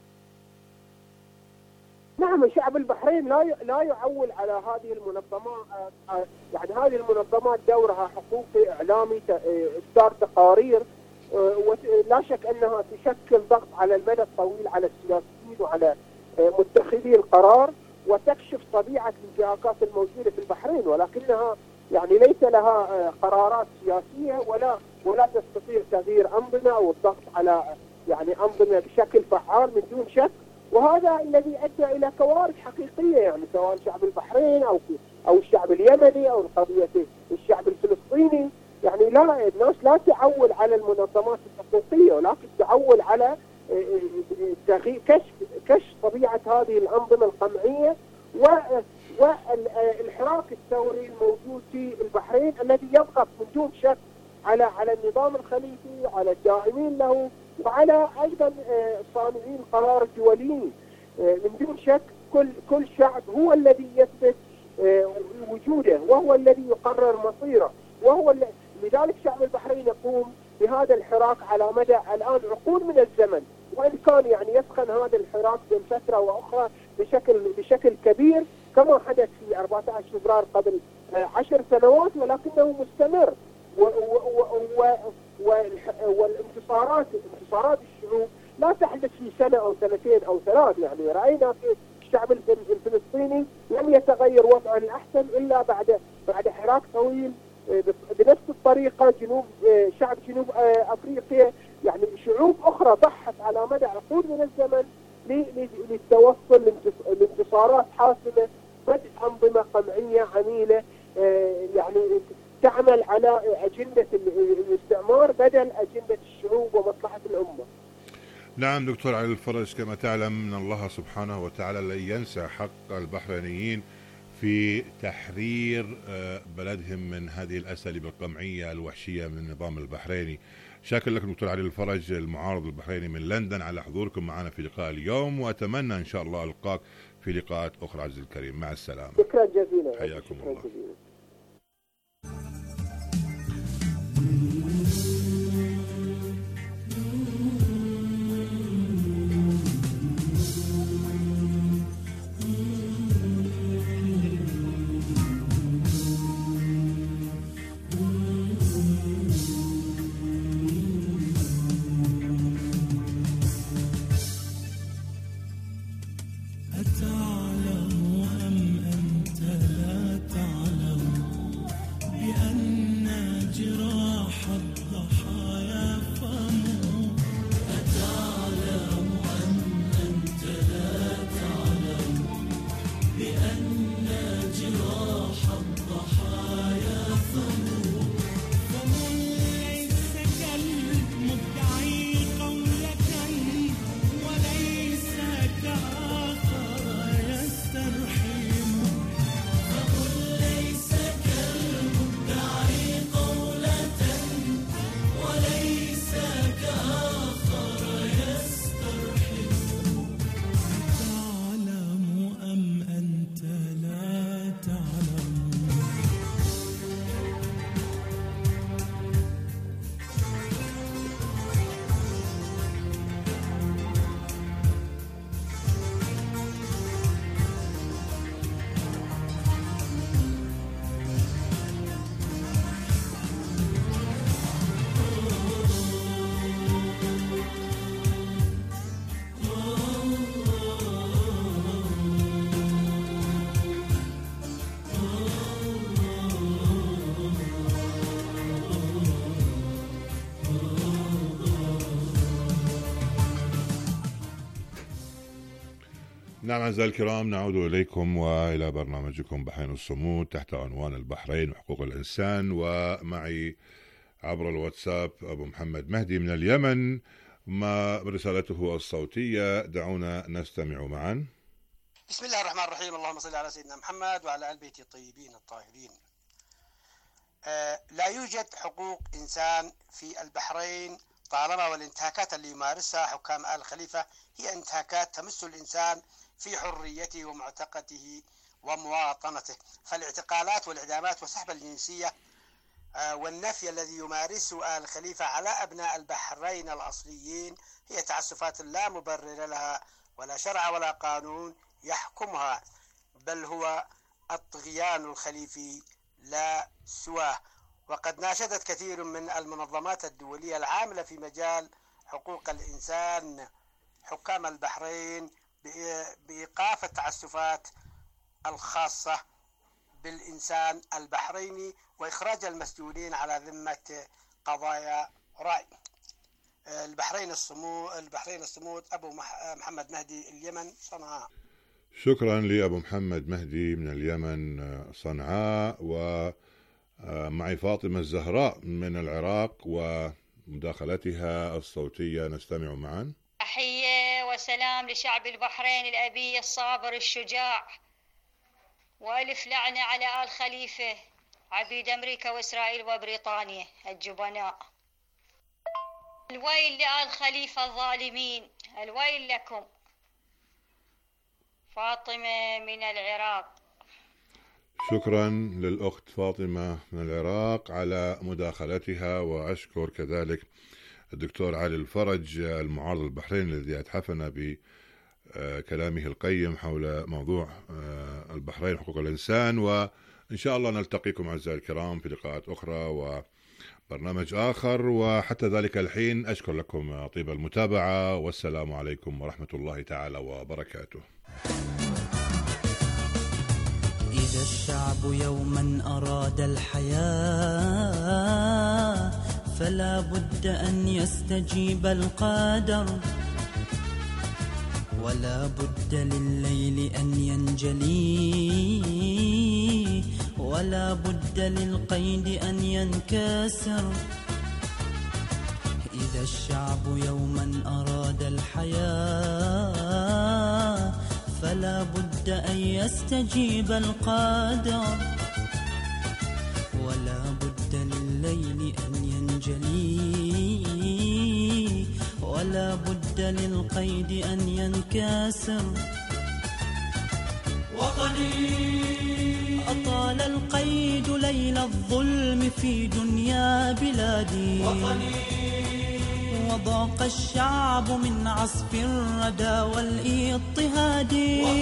نعم، الشعب البحرين لا لا يعول على هذه المنظمات، يعني هذه المنظمات دورها حقوقي إعلامي، إصدار تقارير، ولا شك أنها تشكل ضغط على المدى الطويل على السياسيين وعلى متخذي القرار وتكشف طبيعة الانتهاكات الموجودة في البحرين، ولكنها يعني ليس لها قرارات سياسية ولا ولا تستطيع تغيير أنظمة أو الضغط على يعني أنظمة بشكل فعال من دون شك. وهذا الذي أدى إلى كوارث حقيقية، يعني سواء شعب البحرين أو أو الشعب اليمني أو القضية الشعب الفلسطيني. يعني لا الناس لا تعول على المنظمات الحقوقيه، ولكن تعول على كشف كشف طبيعه هذه الانظمه القمعيه والحراك الثوري الموجود في البحرين الذي يضغط من دون شك على على النظام الخليفي وعلى الداعمين له وعلى ايضا صانعين القرار الدوليين. من دون شك كل كل شعب هو الذي يثبت وجوده وهو الذي يقرر مصيره، وهو لذلك شعب البحرين يقوم بهذا الحراك على مدى الان عقود من الزمن، وان كان يعني يسخن هذا الحراك بين فتره واخرى بشكل بشكل كبير كما حدث في أربعة عشر فبراير قبل عشر سنوات، ولكنه مستمر. والانتصارات انتصارات الشعوب لا تحدث في سنه او سنتين او ثلاث. يعني راينا في الشعب الفلسطيني لم يتغير وضعه الاحسن الا بعد بعد حراك طويل بنفس الطريقه. جنوب شعب جنوب افريقيا، يعني شعوب اخرى ضحت على مدى عقود من الزمن للتوصل لانتصارات حاسمه، بدء انظمه قمعيه عميله يعني تعمل على اجنده الاستعمار بدل اجنده الشعوب ومصلحه الامه. نعم دكتور علي الفرج، كما تعلم من الله سبحانه وتعالى لن ينسى حق البحرينيين في تحرير بلدهم من هذه الأساليب القمعية الوحشية من النظام البحريني. شاكر لكم دكتور علي الفرج المعارض البحريني من لندن على حضوركم معنا في لقاء اليوم، وأتمنى إن شاء الله ألقاك في لقاءات أخرى عزيزي الكريم. مع السلامة. شكرا جزيلا. حياكم الله. جزيلا. نعم أعزائي الكرام، نعود إليكم وإلى برنامجكم بحرين الصمود تحت عنوان البحرين وحقوق الإنسان، ومعي عبر الواتساب أبو محمد مهدي من اليمن ما رسالته الصوتية. دعونا نستمع معا. بسم الله الرحمن الرحيم. اللهم صل على سيدنا محمد وعلى آل بيته الطيبين الطاهرين. آه لا يوجد حقوق إنسان في البحرين طالما والانتهاكات اللي يمارسها حكام آل خليفة هي انتهاكات تمس الإنسان في حريته ومعتقده ومواطنته. فالاعتقالات والإعدامات والسحب الجنسية والنفي الذي يمارسه آل خليفة على أبناء البحرين الأصليين هي تعسفات لا مبرر لها ولا شرع ولا قانون يحكمها، بل هو الطغيان الخليفي لا سواه. وقد ناشدت كثير من المنظمات الدولية العاملة في مجال حقوق الإنسان حكام البحرين بإيقاف التعسفات الخاصة بالإنسان البحريني وإخراج المسجونين على ذمة قضايا رأي. البحرين الصمود البحرين الصمود أبو محمد مهدي اليمن صنعاء. شكرا لأبو محمد مهدي من اليمن صنعاء. و معي فاطمة الزهراء من العراق ومداخلتها الصوتية، نستمع معا. تحية وسلام لشعب البحرين الأبي الصابر الشجاع، وألف لعنة على آل خليفة عبيد أمريكا وإسرائيل وبريطانيا الجبناء. الويل لآل خليفة الظالمين، الويل لكم. فاطمة من العراق. شكرا للأخت فاطمة من العراق على مداخلتها، وأشكر كذلك الدكتور علي الفرج المعارض البحريني الذي أتحفنا بكلامه القيم حول موضوع البحرين وحقوق الإنسان. وإن شاء الله نلتقيكم أعزائي الكرام في لقاءات أخرى وبرنامج آخر، وحتى ذلك الحين أشكر لكم طيب المتابعة، والسلام عليكم ورحمة الله تعالى وبركاته. إذا الشعب يوما أراد الحياة فلا بد أن يستجيب القادر، ولا بد لليل أن ينجلي، ولا بد للقيد أن ينكسر. إذا الشعب يوما أراد الحياة فلا بد أن يستجيب القادر، ولا بد لليل أن ينجلي، ولا بد للقيد أن ينكسر. وطني أطال القيد ليل الظلم في دنيا بلادي، وطني وضاق الشعب من عصف الردى والاضطهاد.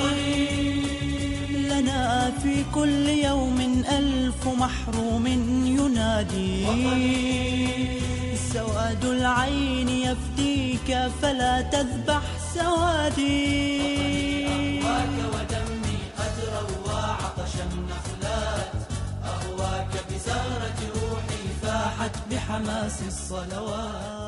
لنا في كل يوم ألف محروم ينادي، سواد العين يفديك فلا تذبح سوادي. أهواك ودمي قد روى عطش النخلات، أهواك بزهرة روحي فاحت بحماس الصلوات.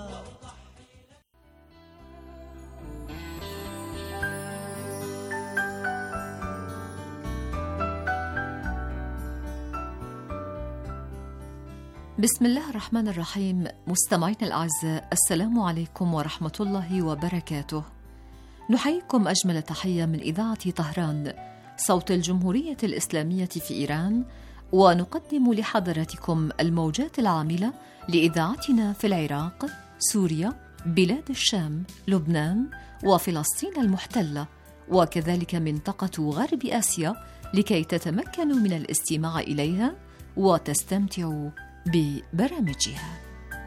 بسم الله الرحمن الرحيم. مستمعينا الأعزاء، السلام عليكم ورحمة الله وبركاته. نحييكم أجمل تحية من إذاعة طهران صوت الجمهورية الإسلامية في إيران، ونقدم لحضراتكم الموجات العاملة لإذاعتنا في العراق، سوريا، بلاد الشام، لبنان وفلسطين المحتلة، وكذلك منطقة غرب آسيا، لكي تتمكنوا من الاستماع إليها وتستمتعوا ببرامجها.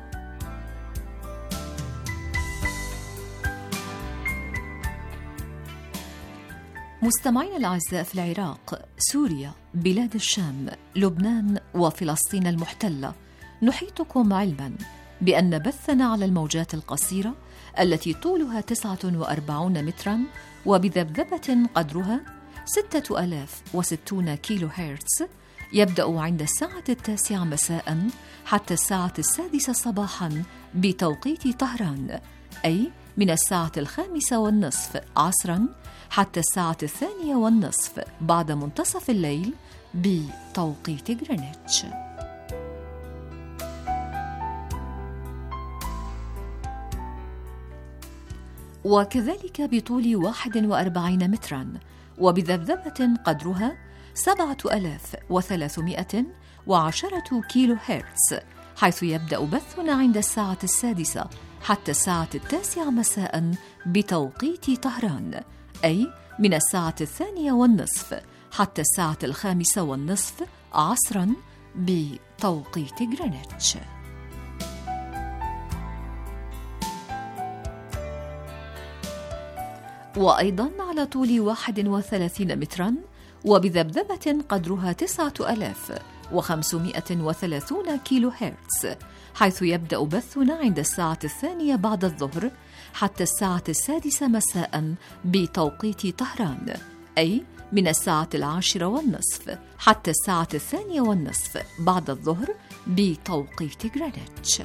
مستمعينا الأعزاء، في العراق، سوريا، بلاد الشام، لبنان وفلسطين المحتلة، نحيطكم علما بأن بثنا على الموجات القصيرة التي طولها تسعة وأربعين مترا وبذبذبة قدرها ستة آلاف وستون كيلو هرتز يبدأ عند الساعة التاسعة مساء حتى الساعة السادسة صباحا بتوقيت طهران، أي من الساعة الخامسة والنصف عصرا حتى الساعة الثانية والنصف بعد منتصف الليل بتوقيت غرينتش. وكذلك بطول واحد وأربعين مترا وبذبذبة قدرها سبعة آلاف وثلاثمائة وعشرة كيلو هرتز، حيث يبدأ بثنا عند الساعة السادسة حتى الساعة التاسعة مساء بتوقيت طهران، أي من الساعة الثانية والنصف حتى الساعة الخامسة والنصف عصرا بتوقيت غرينتش. وأيضا على طول واحد وثلاثين مترا وبذبذبة قدرها تسعة آلاف وخمسمائة وثلاثون كيلو هرتز، حيث يبدأ بثنا عند الساعة الثانية بعد الظهر حتى الساعة السادسة مساء بتوقيت طهران، أي من الساعة العاشرة والنصف حتى الساعة الثانية والنصف بعد الظهر بتوقيت غرينتش.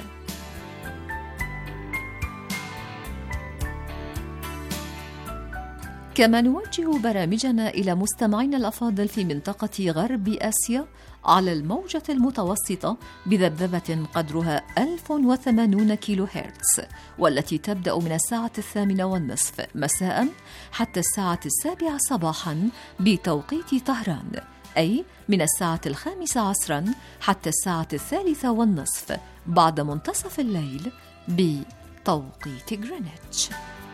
كما نوجه برامجنا إلى مستمعينا الأفاضل في منطقة غرب آسيا على الموجة المتوسطة بذبذبة قدرها ألف وثمانين كيلو هرتز، والتي تبدأ من الساعة الثامنة والنصف مساء حتى الساعة السابعة صباحا بتوقيت طهران، أي من الساعة الخامسة عصرا حتى الساعة الثالثة والنصف بعد منتصف الليل بتوقيت غرينتش.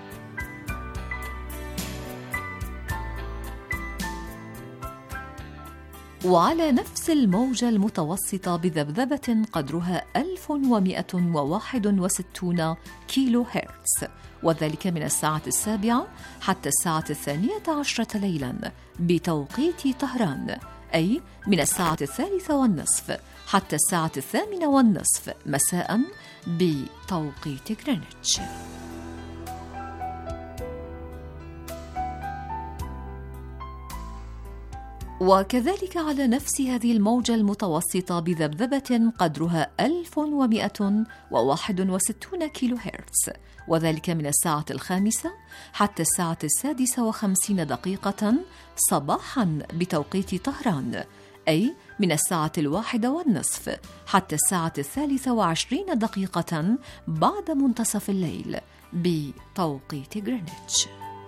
وعلى نفس الموجة المتوسطة بذبذبة قدرها ألف ومئة وواحد وستين كيلو هرتز، وذلك من الساعة السابعة حتى الساعة الثانية عشرة ليلا بتوقيت طهران، أي من الساعة الثالثة والنصف حتى الساعة الثامنة والنصف مساء بتوقيت غرينتش. وكذلك على نفس هذه الموجة المتوسطة بذبذبة قدرها ألف ومئة وواحد وستين كيلو هرتز، وذلك من الساعة الخامسة حتى الساعة السادسة وخمسين دقيقة صباحا بتوقيت طهران، أي من الساعة الواحدة والنصف حتى الساعة الثالثة وعشرين دقيقة بعد منتصف الليل بتوقيت غرينتش.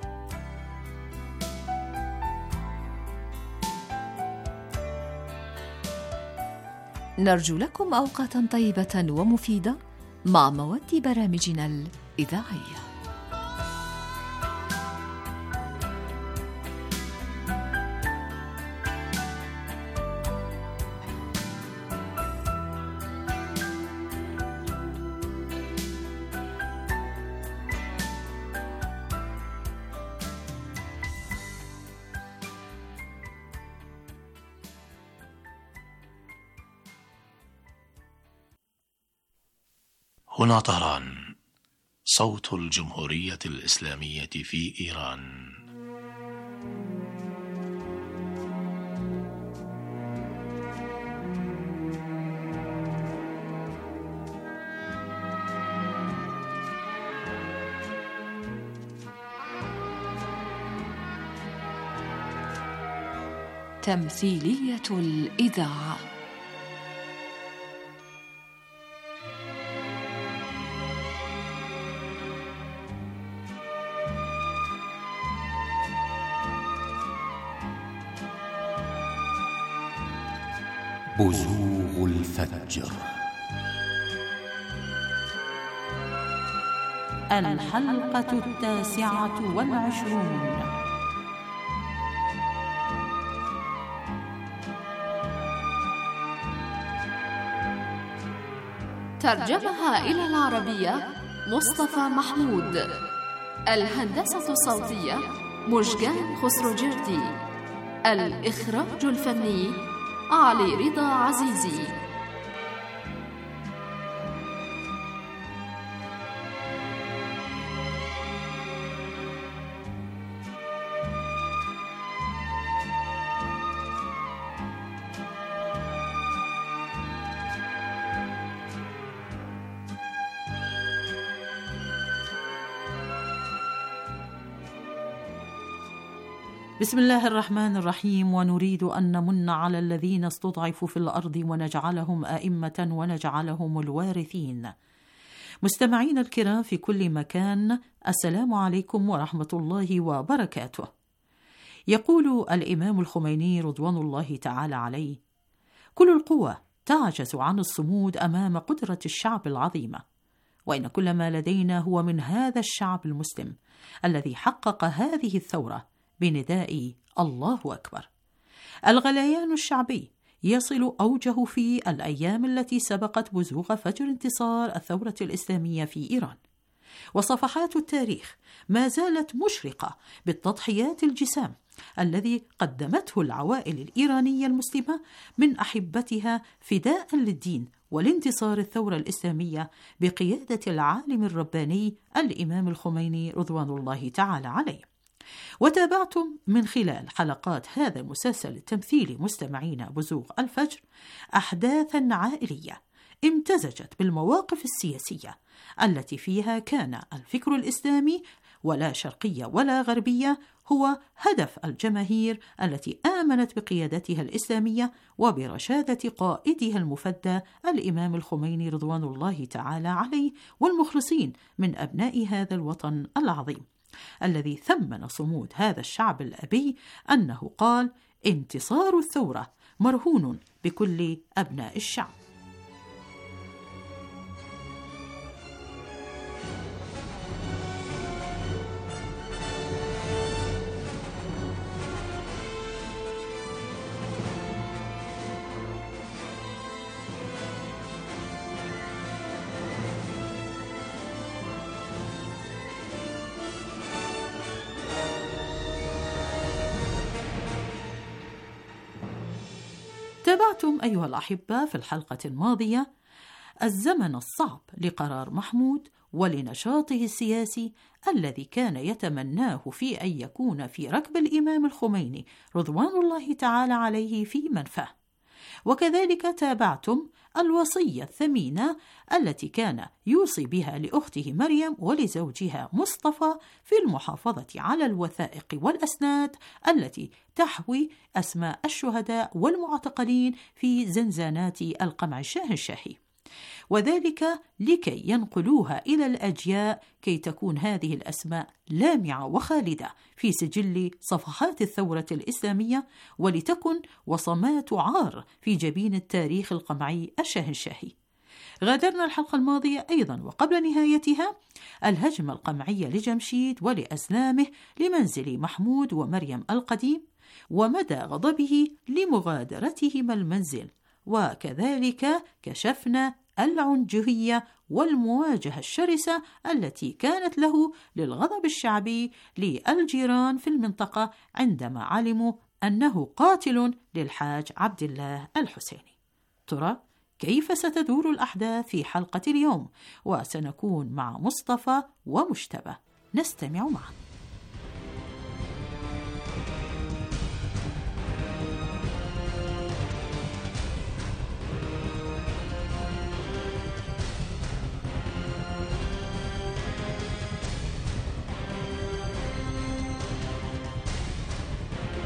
نرجو لكم أوقاتا طيبة ومفيدة مع مواد برامجنا الإذاعية. هنا طهران، صوت الجمهورية الإسلامية في إيران. تمثيلية الإذاعة. بزوغ الفجر. الحلقة التاسعة والعشرون. ترجمها إلى العربية مصطفى محمود. الهندسة الصوتية مشجان خسروجردي. الإخراج الفني علي رضا عزيزي. بسم الله الرحمن الرحيم. ونريد أن نمن على الذين استضعفوا في الأرض ونجعلهم أئمة ونجعلهم الوارثين. مستمعين الكرام في كل مكان، السلام عليكم ورحمة الله وبركاته. يقول الإمام الخميني رضوان الله تعالى عليه: كل القوى تعجز عن الصمود أمام قدرة الشعب العظيمة، وإن كل ما لدينا هو من هذا الشعب المسلم الذي حقق هذه الثورة بنداء الله أكبر. الغليان الشعبي يصل أوجه في الأيام التي سبقت بزوغ فجر انتصار الثورة الإسلامية في إيران، وصفحات التاريخ ما زالت مشرقة بالتضحيات الجسام الذي قدمته العوائل الإيرانية المسلمة من أحبتها فداء للدين والانتصار الثورة الإسلامية بقيادة العالم الرباني الإمام الخميني رضوان الله تعالى عليه. وتابعتم من خلال حلقات هذا المسلسل التمثيلي مستمعين بزوغ الفجر أحداثا عائلية امتزجت بالمواقف السياسية التي فيها كان الفكر الإسلامي ولا شرقية ولا غربية، هو هدف الجماهير التي آمنت بقيادتها الإسلامية وبرشادة قائدها المفدى الإمام الخميني رضوان الله تعالى عليه، والمخلصين من أبناء هذا الوطن العظيم الذي ثمن صمود هذا الشعب الأبي، أنه قال: انتصار الثورة مرهون بكل أبناء الشعب. تابعتم أيها الأحبة في الحلقة الماضية الزمن الصعب لقرار محمود ولنشاطه السياسي الذي كان يتمناه في أن يكون في ركب الإمام الخميني رضوان الله تعالى عليه في منفاه. وكذلك تابعتم الوصية الثمينة التي كان يوصي بها لأخته مريم ولزوجها مصطفى في المحافظة على الوثائق والأسناد التي تحوي أسماء الشهداء والمعتقلين في زنزانات القمع الشاهنشاهي، وذلك لكي ينقلوها إلى الأجياء كي تكون هذه الأسماء لامعة وخالدة في سجل صفحات الثورة الإسلامية، ولتكن وصمات عار في جبين التاريخ القمعي الشاهنشاهي. غادرنا الحلقة الماضية أيضا وقبل نهايتها الهجمة القمعية لجمشيد ولأزلامه لمنزل محمود ومريم القديم، ومدى غضبه لمغادرتهما المنزل، وكذلك كشفنا العنجهية والمواجهة الشرسة التي كانت له للغضب الشعبي للجيران في المنطقة عندما علموا أنه قاتل للحاج عبد الله الحسيني. ترى كيف ستدور الأحداث في حلقة اليوم؟ وسنكون مع مصطفى ومجتبى، نستمع معا.